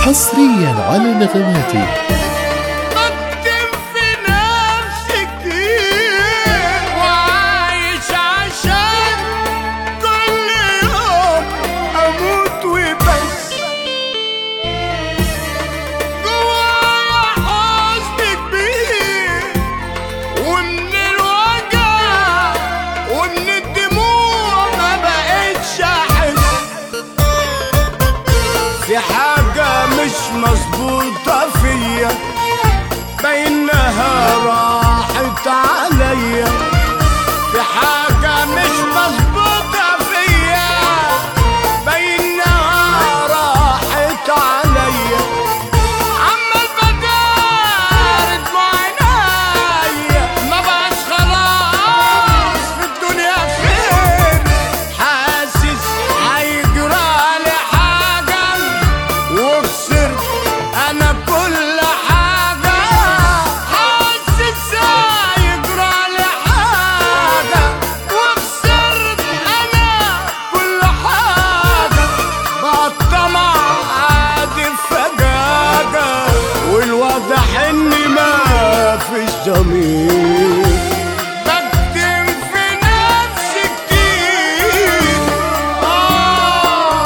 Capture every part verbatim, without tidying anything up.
حصريا على نغماتي. بكتم في نفسي كتير وعايش عشان كل يوم اموت وبس. جوايا حزن كبير ومن الوجع ومن الدموع ما بقتش احس. في حاجة مش مظبوطة فيا بينها راحت عليا. في حاجة مش مظبوطة فيا بينها راحت عليا. عمال بدار دموع عينيا ما بقاش خلاص في الدنيا خير. حاسس هيجرالي حاجة وخسرت انا كل حاجة. حاسس هيجرالي حاجة وخسرت انا كل حاجة. بقى الطمع عادي فجاجة والواضح اني ما فيش ضمير. بكتم في نفسي كتير آه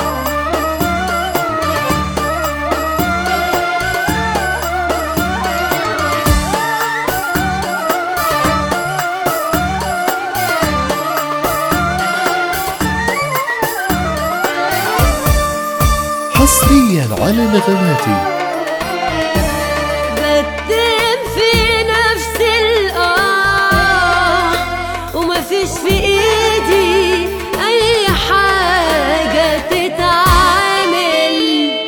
حصريا على نغماتي. بكتم في نفسي الآه ومفيش في ايدي اي حاجة تتعامل.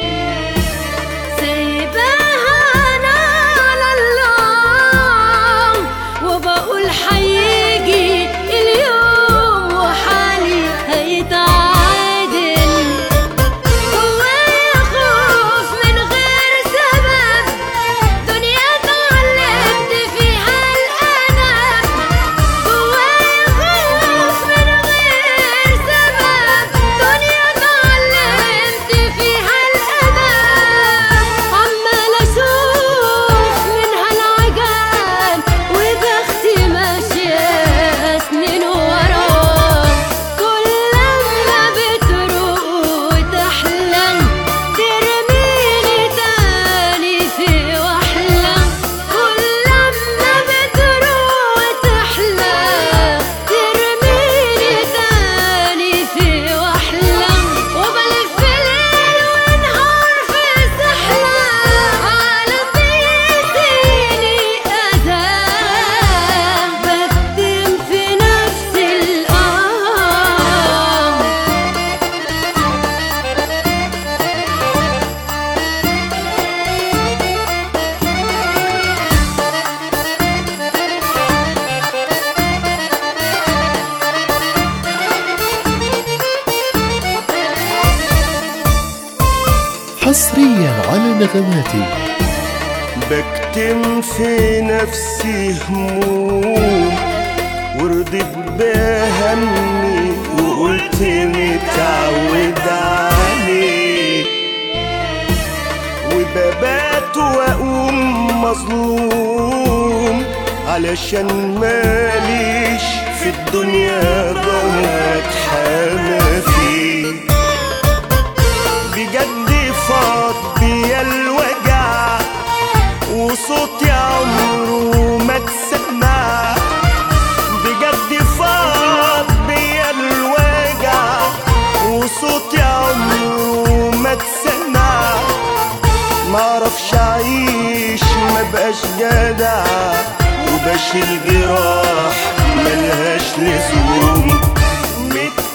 سايباها انا على الله وبقول هيجي اليوم وحالي هيتعادل. جوايا خوف من غير سبب دنيا اتعلمت فيها الألم. جوايا خوف من غير سبب دنيا اتعلمت فيها الألم. عمال أشوف منها العجب وبختي ماشية سنين وراه. كل لما بتروق وتحلم ترميني تاني في وأحلم. كل لما بتروق وتحلم ترميني تاني في وأحلم. وبلف ليل ونهار في سحلة عالم بيديني أذى. بكتم في نفسي الآه حصريا على نغماتي. بكتم في نفسي هموم ورضيت بهمي وقلت متعود عليه. وببات واقوم مظلوم علشان ماليش في الدنيا ضهر اتحامى فيه. بجد فاض بيا الوجع وصوتي عمره ما اتسمع. بجد فاض بيا الوجع وصوتي عمره ما اتسمع. معرفش اعيش مبقاش جدع وبشيل جراح ملهاش لزوم.